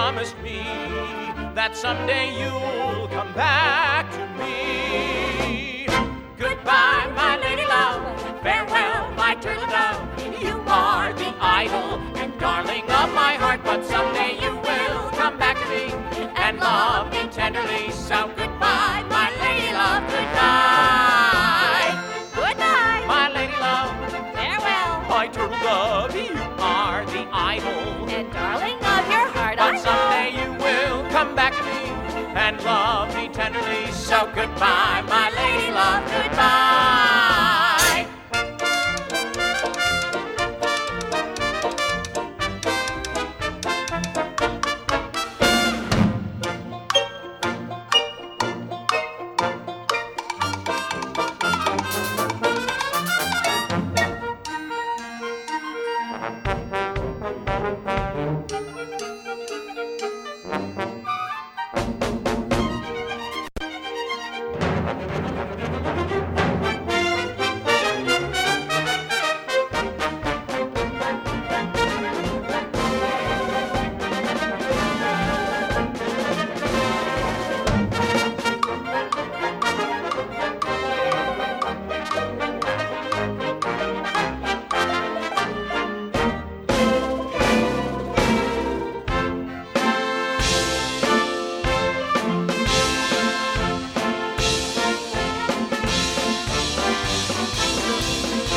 promised me that someday you'll come back to me. Goodbye, my lady love. Farewell, my turtle dove. You are the idol and darling of my heart, but someday you will come back to me and love me tenderly. So goodbye, my lady love. Goodbye. Goodbye, My lady love. farewell, My turtle dove. You are the idol. and darling of your heart, But someday you will come back to me and love me tenderly. So goodbye, my lady love. Goodbye.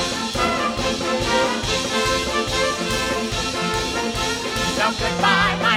So goodbye, my